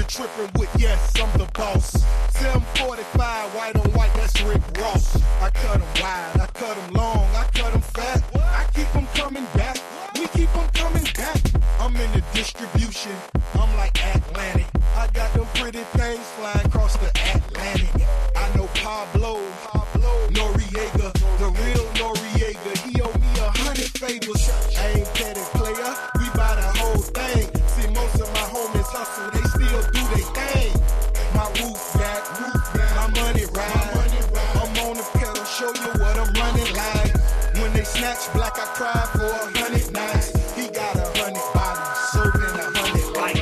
tripping with, yes, I'm the boss. 745, white on white, that's Rick Ross. I cut them wide, I cut them long, I cut them fat. I keep them coming back, we keep them coming back. I'm in the distribution, I'm like Atlantic. I got them pretty things flying across the Atlantic. I know Pablo Noriega, the real Noriega. He owe me 100 favors. I ain't petty player, we buy the whole thing. See, most of my homies hustle, they still do their thing. My roof back, my money ride. I'm on the pedal, show you what I'm running like. When they snatch black, I cry for 100 nights. He got 100 bodies, serving 100 lights.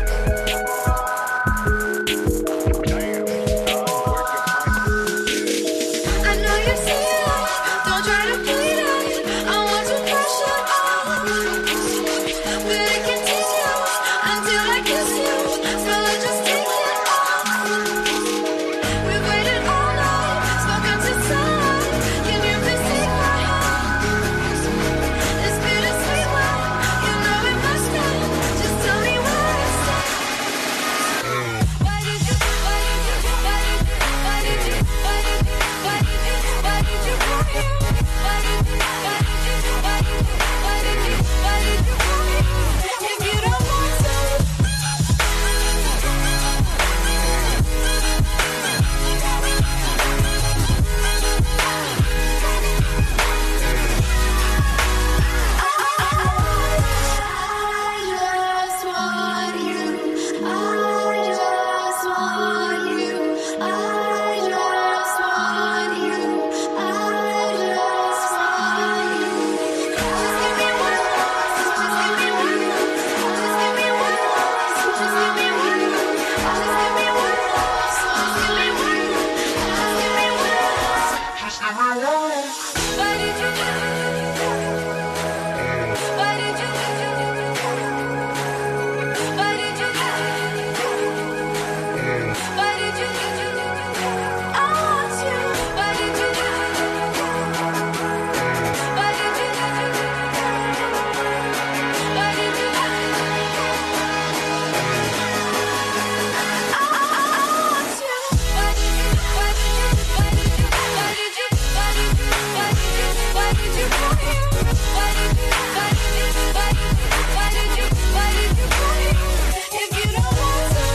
I know you see it, don't try to play it. I want to pressure on, but it continues until I kiss you. So let's just take it off. We've waited all night, spoken to sun. Can you please take my heart? This bittersweet one, you know it must end. Just tell me where it stands. Why did you come here? Why did you come here? If you don't want to, I just want you. I just want you. I just want you. I just want you. Just give me one loss. Just give me one loss. Just give me one loss. Just give me one loss. Just give me one loss. Just give me one loss. Just give me one loss. Why did you do? Why did you do? Why did you do? Why did you do? I want you. Why did you do? Why did you do? Why did you do? I want you. Why did you? Why did you? Why did you? Why did you? Why did you? Why did you? Why did you come here? Why did you? Why did you? Why did you? Why did you come here? If you don't want to.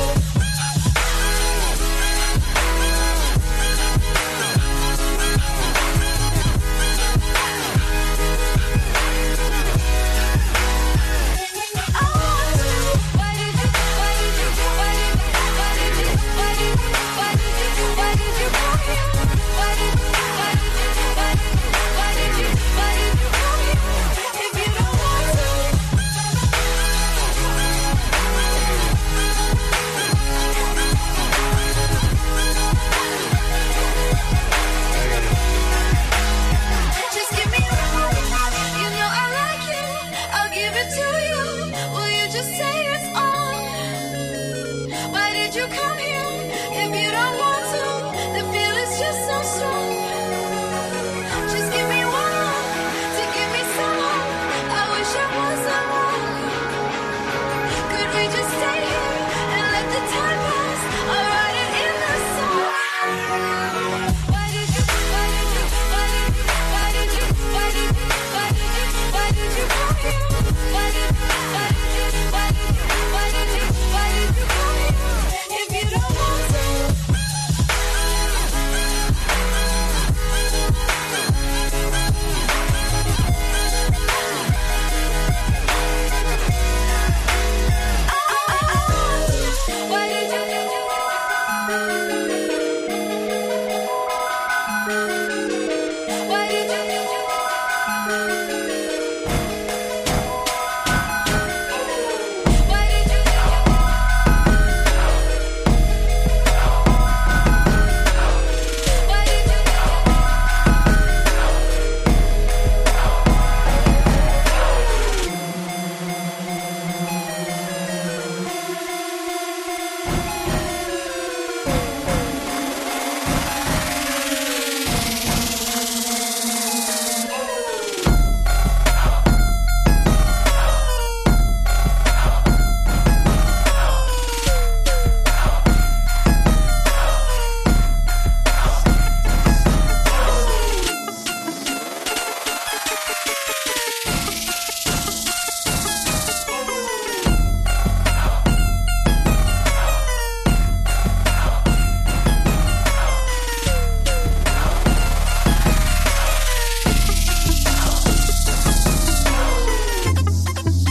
I want to. Why did you? Why did you? Why did you? Why did you? Why did you? Why did you? Why did you come here? Why did you? Why did you? Why did you? Why did you? Why did you come here? If you don't want to. Just give me one. You know I like it. I'll give it to you. Will you just say it's on? Why did you come here?